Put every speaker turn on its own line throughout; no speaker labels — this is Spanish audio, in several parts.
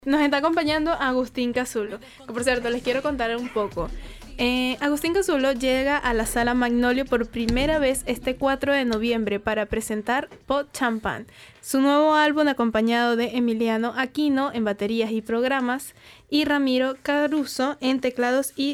Nos está acompañando Agustín Cazulo, que por cierto les quiero contar un poco. Agustín Cazulo llega a la Sala Magnolio por primera vez este 4 de noviembre para presentar Pot Champagne, su nuevo álbum acompañado de Emiliano Aquino en baterías y programas y Ramiro Caruso en teclados y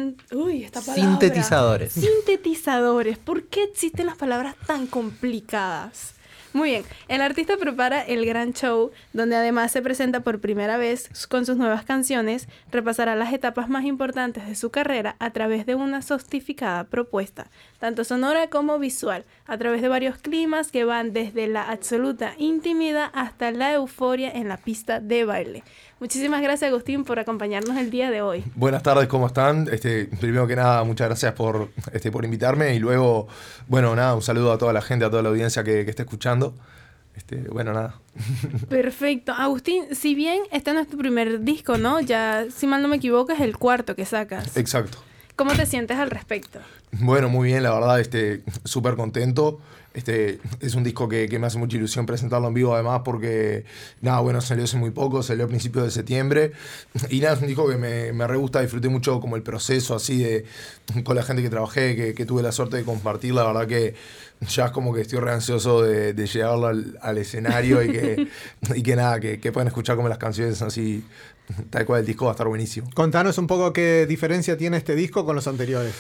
sintetizadores.
Sintetizadores. ¿Por qué existen las palabras tan complicadas? Muy bien, el artista prepara el gran show, donde además se presenta por primera vez con sus nuevas canciones, repasará las etapas más importantes de su carrera a través de una sofisticada propuesta, tanto sonora como visual, a través de varios climas que van desde la absoluta intimidad hasta la euforia en la pista de baile. Muchísimas gracias, Agustín, por acompañarnos el día de hoy.
Buenas tardes, ¿cómo están? Primero que nada, muchas gracias por invitarme y luego, bueno, nada, un saludo a toda la gente, a toda la audiencia que esté escuchando. Bueno, nada.
Perfecto. Agustín, si bien este no es tu primer disco, ¿no? Ya, si mal no me equivoco, es el cuarto que sacas.
Exacto.
¿Cómo te sientes al respecto?
Bueno, muy bien, la verdad, súper contento. Es un disco que me hace mucha ilusión presentarlo en vivo, además, porque, nada, bueno, salió hace muy poco, salió a principios de septiembre. Y nada, es un disco que me re gusta, disfruté mucho como el proceso, así, con la gente que trabajé, que tuve la suerte de compartir. La verdad que ya es como que estoy re ansioso de llevarlo al escenario y que nada, que puedan escuchar como las canciones así, tal cual el disco va a estar buenísimo.
Contanos un poco qué diferencia tiene este disco con los anteriores.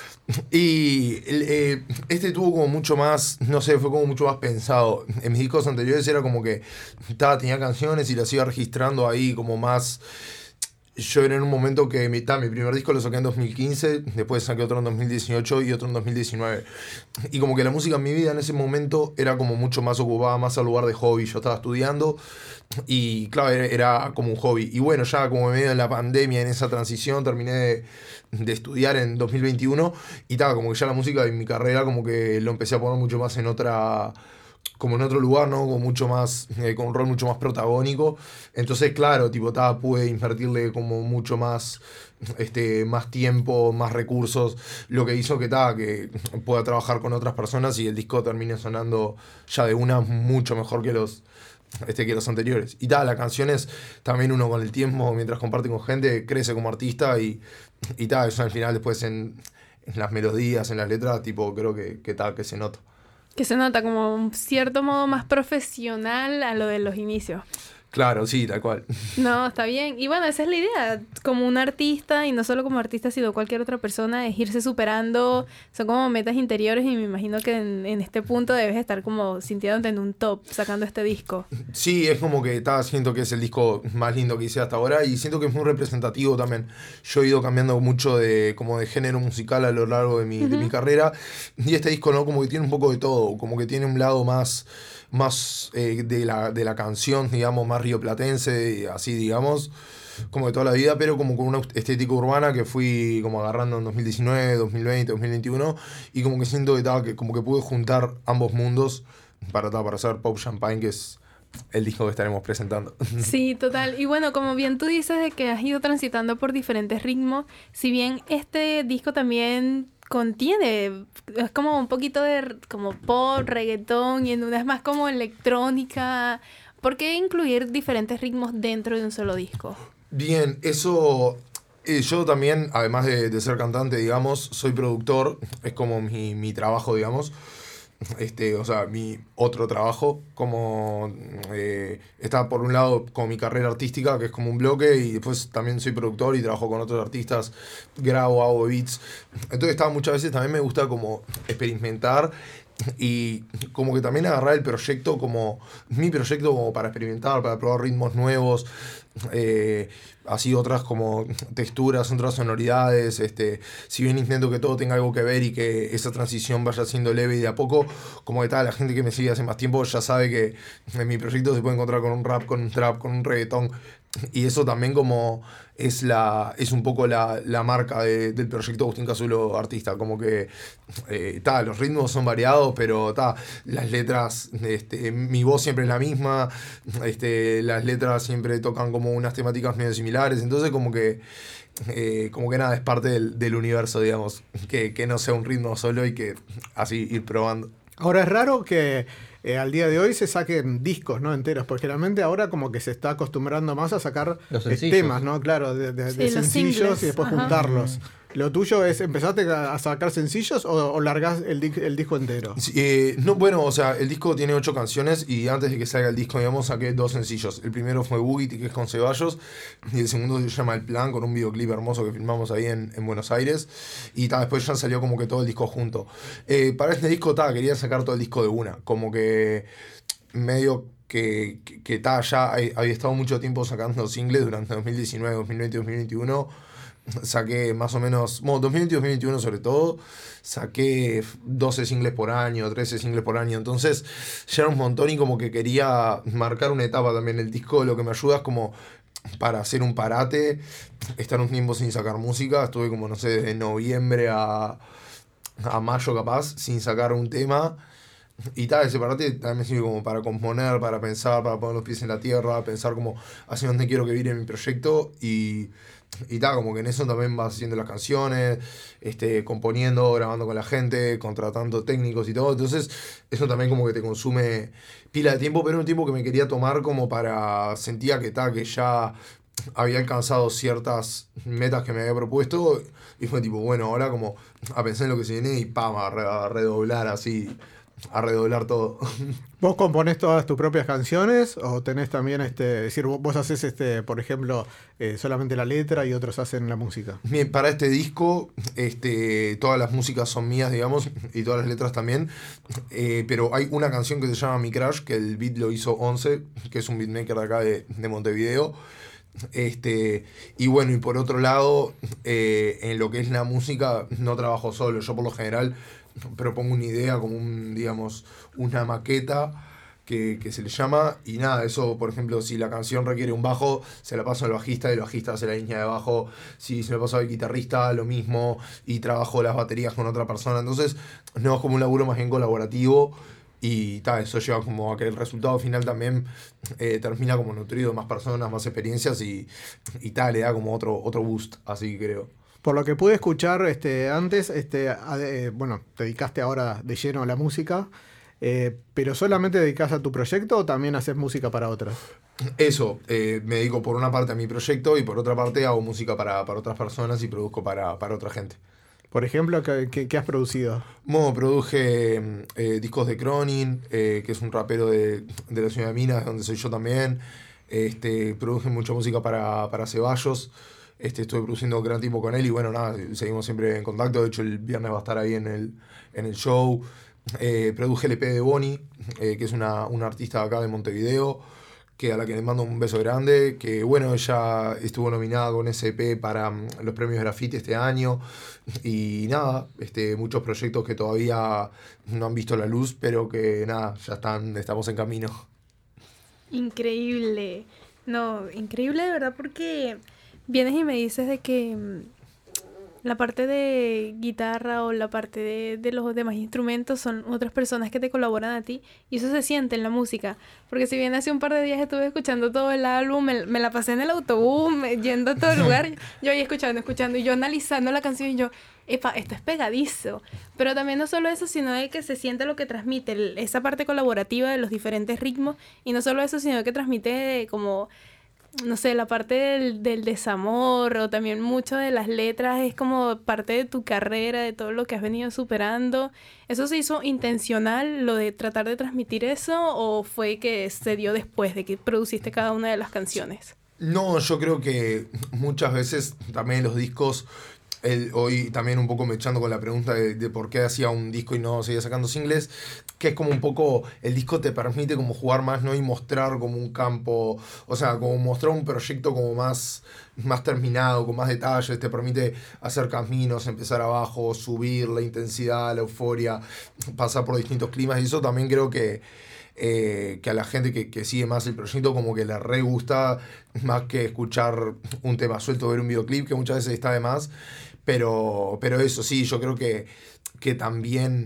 Y tuvo como mucho más, no sé, fue como mucho más pensado. En mis discos anteriores era como que tenía canciones y las iba registrando ahí como más. Yo era en un momento que mi primer disco lo saqué en 2015, después saqué otro en 2018 y otro en 2019. Y como que la música en mi vida en ese momento era como mucho más ocupada, más al lugar de hobby. Yo estaba estudiando y claro, era como un hobby. Y bueno, ya como medio en la pandemia, en esa transición, terminé de estudiar en 2021 y como que ya la música en mi carrera como que lo empecé a poner mucho más en como en otro lugar, ¿no? Con mucho más, con un rol mucho más protagónico. Entonces, claro, pude invertirle como mucho más, más tiempo, más recursos, lo que hizo que pueda trabajar con otras personas y el disco termine sonando ya de una mucho mejor que los anteriores. Y las canciones también uno con el tiempo, mientras comparte con gente, crece como artista y eso al final después en las melodías, en las letras, creo que se nota.
Que se nota como un cierto modo más profesional a lo de los inicios.
Claro, sí, tal cual.
No, está bien. Y bueno, esa es la idea. Como un artista, y no solo como artista, sino cualquier otra persona, es irse superando. Son como metas interiores y me imagino que en este punto debes estar como sintiéndote en un top sacando este disco.
Sí, es como que siento que es el disco más lindo que hice hasta ahora y siento que es muy representativo también. Yo he ido cambiando mucho de género musical a lo largo de mi carrera y este disco, ¿no? Como que tiene un poco de todo, como que tiene un lado más de la canción, digamos, más rioplatense, así, digamos, como de toda la vida, pero como con una estética urbana que fui como agarrando en 2019, 2020, 2021, y como que siento que como que pude juntar ambos mundos para hacer Pot Champagne, que es el disco que estaremos presentando.
Sí, total. Y bueno, como bien tú dices de que has ido transitando por diferentes ritmos, si bien este disco también contiene, es como un poquito de como pop, reggaetón y en una es más como electrónica. ¿Por qué incluir diferentes ritmos dentro de un solo disco?
Bien, eso. Yo también, además de ser cantante, digamos, soy productor, es como mi trabajo, digamos. O sea, mi otro trabajo, como está por un lado como mi carrera artística, que es como un bloque, y después también soy productor y trabajo con otros artistas, grabo, hago beats. Entonces muchas veces también me gusta como experimentar y como que también agarrar el proyecto como mi proyecto como para experimentar, para probar ritmos nuevos, así otras como texturas, otras sonoridades, si bien intento que todo tenga algo que ver y que esa transición vaya siendo leve y de a poco, como que la gente que me sigue hace más tiempo ya sabe que en mi proyecto se puede encontrar con un rap, con un trap, con un reggaetón, y eso también como es un poco la marca del proyecto Agustín Cazulo Artista, como que los ritmos son variados, pero las letras, mi voz siempre es la misma, las letras siempre tocan como unas temáticas medio similares, entonces como que nada, es parte del universo, digamos, que no sea un ritmo solo y que así ir probando.
Ahora, es raro que al día de hoy se saquen discos, ¿no? Enteros, porque realmente ahora como que se está acostumbrando más a sacar
Los sencillos.
temas, ¿no? Claro, de
Sí, los
sencillos
singles,
y después
ajá.
juntarlos. ¿Lo tuyo es, empezaste a sacar sencillos o largás el disco entero?
Sí, no, bueno, o sea, el disco tiene 8 canciones y antes de que salga el disco, digamos, saqué 2 sencillos. El primero fue Boogie, que es con Ceballos, y el segundo se llama El Plan, con un videoclip hermoso que filmamos ahí en Buenos Aires. Y después ya salió como que todo el disco junto. Para este disco, quería sacar todo el disco de una, como que medio que ya había estado mucho tiempo sacando singles durante 2019, 2020, 2021. Saqué más o menos, bueno, 2020 y 2021 sobre todo, saqué 12 singles por año, 13 singles por año, entonces ya era un montón y como que quería marcar una etapa también. El disco lo que me ayuda es como para hacer un parate, estar un tiempo sin sacar música, estuve como, no sé, desde noviembre a mayo capaz, sin sacar un tema. Y ese parate también me sirve como para componer, para pensar, para poner los pies en la tierra, pensar como hacia dónde quiero que vire mi proyecto y como que en eso también vas haciendo las canciones, componiendo, grabando con la gente, contratando técnicos y todo. Entonces, eso también como que te consume pila de tiempo, pero un tiempo que me quería tomar como para, sentía que ya había alcanzado ciertas metas que me había propuesto y fue tipo, bueno, ahora como a pensar en lo que se viene y pam, a redoblar así, a redoblar todo.
¿Vos componés todas tus propias canciones o tenés también, decir, vos haces, por ejemplo, solamente la letra y otros hacen la música?
Bien, para este disco, todas las músicas son mías, digamos, y todas las letras también, pero hay una canción que se llama Mi Crush, que el beat lo hizo 11, que es un beatmaker de acá de Montevideo. Y bueno, y por otro lado, en lo que es la música, no trabajo solo. Yo por lo general propongo una idea como digamos, una maqueta que se le llama, y nada, eso, por ejemplo, si la canción requiere un bajo, se la paso al bajista y el bajista hace la línea de bajo. Si se la paso al guitarrista, lo mismo, y trabajo las baterías con otra persona. Entonces, no es como un laburo más bien colaborativo. Y eso lleva como a que el resultado final también termina como nutrido de más personas, más experiencias y le da como otro boost, así creo.
Por lo que pude escuchar antes, bueno, te dedicaste ahora de lleno a la música, pero ¿solamente dedicas a tu proyecto o también haces música para otros?
Eso, me dedico por una parte a mi proyecto y por otra parte hago música para otras personas y produzco para otra gente.
Por ejemplo, ¿qué has producido?
Bueno, produje discos de Cronin, que es un rapero de la ciudad de Minas, donde soy yo también. Produje mucha música para Ceballos. Estuve produciendo gran tiempo con él y bueno, nada, seguimos siempre en contacto. De hecho, el viernes va a estar ahí en el show. Produje el EP de Bonnie, que es una artista de acá de Montevideo, a la que le mando un beso grande, que bueno, ella estuvo nominada con ese EP para los premios Graffiti este año. Y nada, muchos proyectos que todavía no han visto la luz, pero que nada, estamos en camino.
Increíble. No, increíble de verdad porque vienes y me dices de que la parte de guitarra o la parte de los demás instrumentos son otras personas que te colaboran a ti y eso se siente en la música. Porque si bien hace un par de días estuve escuchando todo el álbum, me la pasé en el autobús, yendo a todo el lugar, yo ahí escuchando y yo analizando la canción y yo, epa, esto es pegadizo. Pero también no solo eso, sino de que se siente lo que transmite, esa parte colaborativa de los diferentes ritmos y no solo eso, sino que transmite como... No sé, la parte del desamor o también mucho de las letras es como parte de tu carrera, de todo lo que has venido superando. ¿Eso se hizo intencional, lo de tratar de transmitir eso, o fue que se dio después de que produciste cada una de las canciones?
No, yo creo que muchas veces también los discos... hoy también un poco me echando con la pregunta de por qué hacía un disco y no seguía sacando singles, que es como un poco, el disco te permite como jugar más, ¿no? Y mostrar como un campo, o sea, como mostrar un proyecto como más terminado, con más detalles, te permite hacer caminos, empezar abajo, subir la intensidad, la euforia, pasar por distintos climas, y eso también creo que a la gente que sigue más el proyecto como que le re gusta, más que escuchar un tema suelto, ver un videoclip, que muchas veces está de más. Pero eso sí, yo creo que también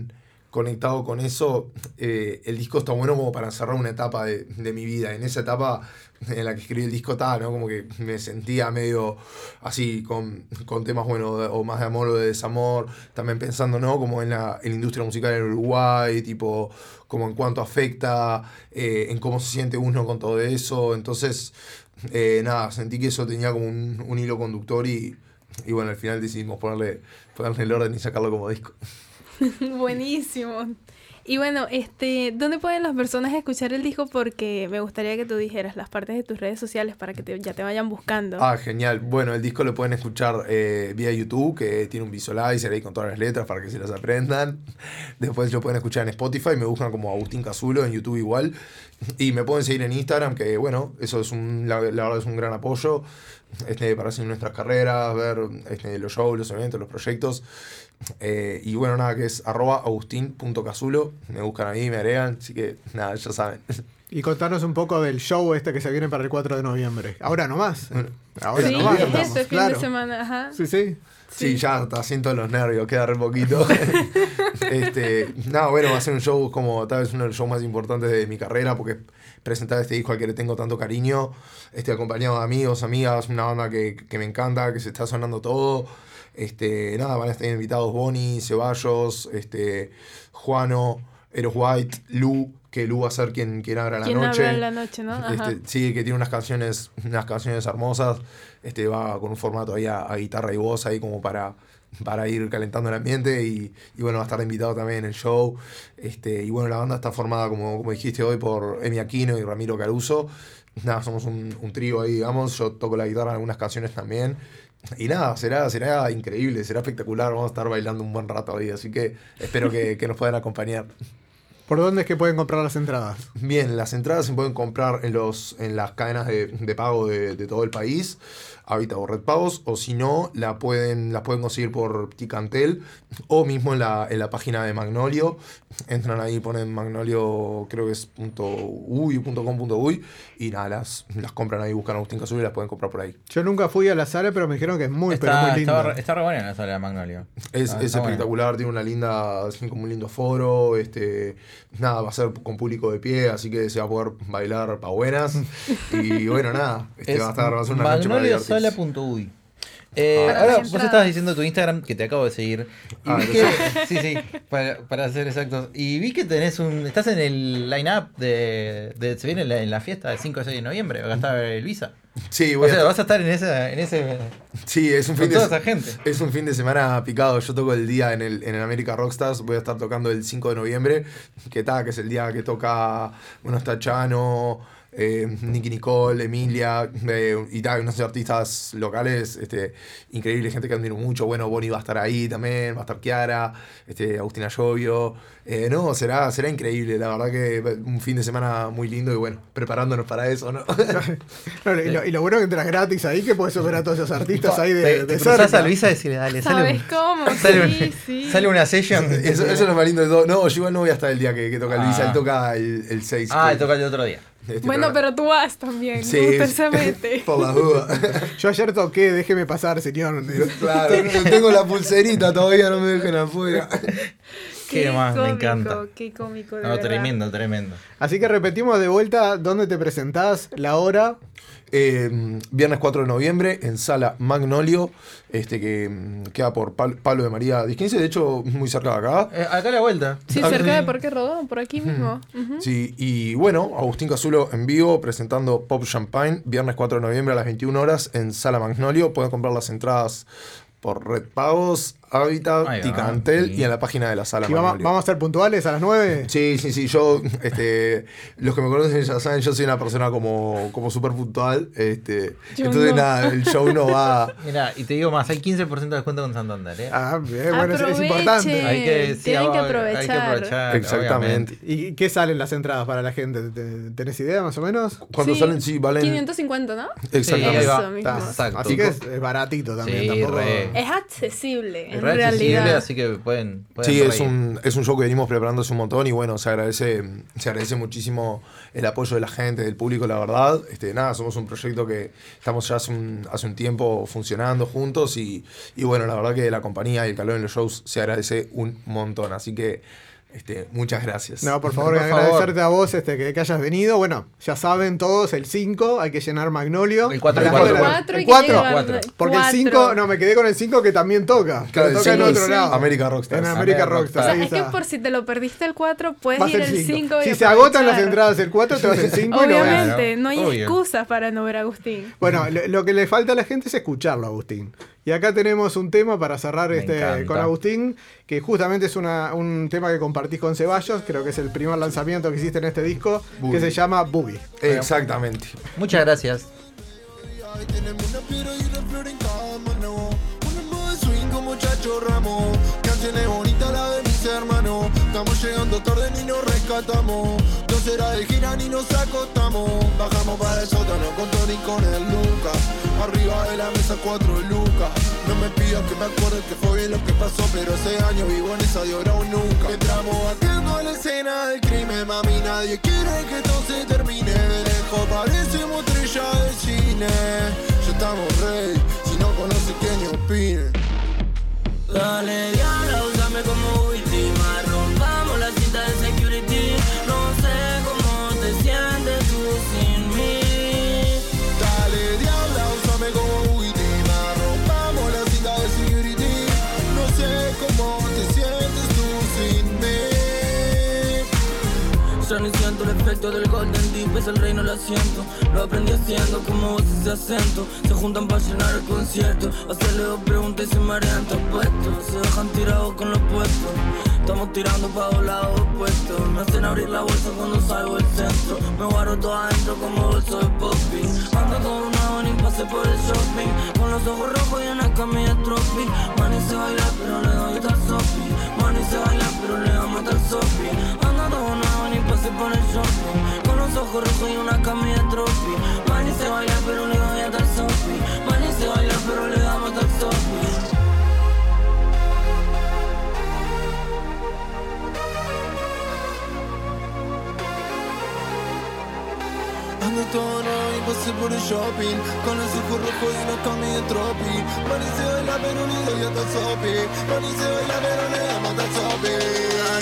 conectado con eso, el disco está bueno como para cerrar una etapa de mi vida. En esa etapa en la que escribí el disco estaba, ¿no? Como que me sentía medio así con temas, bueno, o más de amor o de desamor, también pensando, ¿no? Como en la industria musical en Uruguay, tipo, como en cuanto afecta, en cómo se siente uno con todo eso. Entonces, nada, sentí que eso tenía como un hilo conductor y bueno, al final decidimos ponerle el orden y sacarlo como disco.
Buenísimo. Y bueno, ¿dónde pueden las personas escuchar el disco? Porque me gustaría que tú dijeras las partes de tus redes sociales para que ya te vayan buscando.
Ah, genial. Bueno, el disco lo pueden escuchar vía YouTube, que tiene un visualizer ahí con todas las letras para que se las aprendan. Después lo pueden escuchar en Spotify, me buscan como Agustín Cazulo, en YouTube igual. Y me pueden seguir en Instagram, que bueno, eso es la verdad es un gran apoyo para seguir nuestras carreras, ver los shows, los eventos, los proyectos. Y bueno, nada, que es @agustin.cazulo. Me buscan ahí, me agregan, así que nada, ya saben.
Y contanos un poco del show que se viene para el 4 de noviembre. Ahora nomás. Ahora
sí,
nomás.
es fin de semana, ajá.
Sí.
Sí, ya está, siento los nervios, queda re poquito. Nada, bueno, va a ser un show como tal vez uno de los shows más importantes de mi carrera, porque presentar este disco al que le tengo tanto cariño, acompañado de amigos, amigas, una banda que me encanta, que se está sonando todo. Nada, van a estar invitados Bonnie, Ceballos, Juano, Eros White, Lu, que Lu va a ser quien abra la noche.
Abra la noche, ¿no? Ajá.
Sí, que tiene unas canciones hermosas. Va con un formato ahí a guitarra y voz ahí como para ir calentando el ambiente y bueno, va a estar invitado también en el show. Y bueno, la banda está formada, como dijiste hoy, por Emi Aquino y Ramiro Caruso. Nada, somos un trío ahí, digamos. Yo toco la guitarra en algunas canciones también. Y nada, será increíble, será espectacular. Vamos a estar bailando un buen rato ahí, así que espero que nos puedan acompañar.
¿Por dónde es que pueden comprar las entradas?
Bien, las entradas se pueden comprar en las cadenas de pago de todo el país, Habita o Red Pagos, o si no, las pueden conseguir por Ticantel o mismo en la página de Magnolio. Entran ahí, ponen Magnolio, creo que es .com.uy, y nada, las compran ahí, buscan Agustín Cazulo y las pueden comprar por ahí.
Yo nunca fui a la sala, pero me dijeron que es muy linda.
Está re buena la sala de Magnolio.
Es espectacular, tiene una linda, como un lindo foro, nada, va a ser con público de pie, así que se va a poder bailar pa' buenas. Y bueno, nada, va a ser una noche para divertirse.
Magnoliosala.uy. Ahora vos estabas diciendo tu Instagram, que te acabo de seguir. Sí, para ser exactos. Y vi que estás en el line-up se viene en la fiesta del 5 y 6 de noviembre, va a estar el Visa.
Sí,
vas a estar en ese
sí, es un fin
toda esa gente.
Es un fin de semana picado. Yo toco el día en el America Rockstars. Voy a estar tocando el 5 de noviembre, que es el día que toca, bueno, está Chano, Nicky Nicole, Emilia, y unos artistas locales increíbles, gente que admiro mucho. Bueno, Bonnie va a estar ahí también, va a estar Kiara, Agustina Llovio. No, será increíble, la verdad que un fin de semana muy lindo y bueno, preparándonos para eso, ¿no?
Y lo bueno que entras gratis ahí, que puedes ver a todos esos artistas ahí de
cruzás a Luisa y decirle, dale,
¿sabes cómo? Sí.
Sale una session.
Eso es lo más lindo de todo. No, yo igual no voy a estar el día que toca Luisa, él toca el 6.
Él toca el otro día.
Bueno, pero tú vas también,
sí,
justamente.
Por la duda.
Yo ayer toqué, déjeme pasar, señor.
Claro, tengo la pulserita, todavía no me dejen afuera.
Qué más, me encanta.
Qué cómico, de
no,
verdad.
Tremendo.
Así que repetimos de vuelta dónde te presentás, la hora.
Viernes 4 de noviembre en Sala Magnolio, que queda por Pablo de María 15, de hecho muy cerca de acá.
Acá a la vuelta.
Sí, cerca de Parque Rodó, por aquí mismo.
Sí, y bueno, Agustín Cazulo en vivo presentando Pop Champagne, viernes 4 de noviembre a las 21 horas en Sala Magnolio. Pueden comprar las entradas por Red Pagos, Habitat, Ticantel y en la página de la Sala Magnolio.
¿Vamos a ser puntuales a las 9?
Sí, yo, los que me conocen ya saben, yo soy una persona como súper puntual, entonces nada, el show no va...
Mira, y te digo más, hay 15% de descuento con Santander, ¿eh?
Ah, bien, bueno, es importante.
Tienen que aprovechar.
Exactamente.
Obviamente. ¿Y qué salen las entradas para la gente? ¿Tenés idea más o menos?
Cuando salen, sí, valen...
550, ¿no?
Exactamente.
Eso mismo.
Exacto.
Así que es baratito también,
sí,
tampoco...
Es accesible, en
realidad.
realidad.
Así que pueden
sí, es un show que venimos preparando hace un montón y bueno, se agradece muchísimo el apoyo de la gente, del público, la verdad. Nada, somos un proyecto que estamos ya hace un tiempo funcionando juntos y bueno, la verdad que la compañía y el calor en los shows se agradece un montón. Así que Muchas gracias.
No, por favor, agradecerte a vos que hayas venido. Bueno, ya saben todos, el 5 hay que llenar Magnolio.
El 4.
El 4.
El 4. Porque el 5, no, me quedé con el 5 que también toca.
Claro,
toca en otro lado.
América Rockstar.
En América Rockstar.
Es que por si te lo perdiste el 4, puedes
Vas
ir el 5.
Si se agotan las entradas el 4, te vas el 5 y lo ves.
Obviamente, no hay excusas para no ver a Agustín.
Bueno, lo que le falta a la gente es escucharlo, Agustín. Y acá tenemos un tema para cerrar con Agustín, que justamente es un tema que compartís con Ceballos, creo que es el primer lanzamiento que hiciste en este disco,
Boogie.
que se llama Boogie.
Exactamente.
Muchas gracias.
Canciones bonitas la de mis hermanos. Estamos llegando tarde ni nos rescatamos. 2 horas de gira ni nos acostamos. Bajamos para el sótano con Tony con el Lucas. Arriba de la mesa 4 lucas. No me pidas que me acuerde que fue bien lo que pasó, pero ese año vivo en esa de ahora o nunca. Entramos batiendo a la escena del crimen, mami, nadie quiere que todo se termine. De lejos parecemos estrella de cine. Ya estamos ready, si no conoce que ni opine.
Dale, diabla, úsame como víctima. Rompamos la cinta de security. No sé cómo te sientes tú sin mí.
Dale, diabla, úsame como víctima. Rompamos la cinta de security. No sé cómo te sientes tú sin mí.
Ya ni siento el efecto del Golden Deep, es el reino lo asiento. Lo aprendí haciendo como vos ese acento. Se juntan para llenar el concierto. Hacerle 2 preguntas y se marean tus puestos. Se dejan tirados con los puestos. Estamos tirando para los lados opuestos. Me hacen abrir la bolsa cuando salgo del centro. Me guardo todo adentro como bolso de popping. Ando con una bonita y pasé por el shopping. Con los ojos rojos y una camilla trophy. Mani se baila pero le doy hasta el sopi. Mani se baila pero le damos hasta el sopi. Ando con una bonita y pasé por el shopping. Con los ojos rojos y una camilla trophy. Mani se baila pero le doy hasta el sopi. Mani se baila pero le damos hasta el sopi.
Ando todo nuevo y pasé por el shopping. Con los ojos rojos y una camilla tropi. Mani se baila pero le doy hasta el sopi. Mani se baila pero le damos hasta el sopi.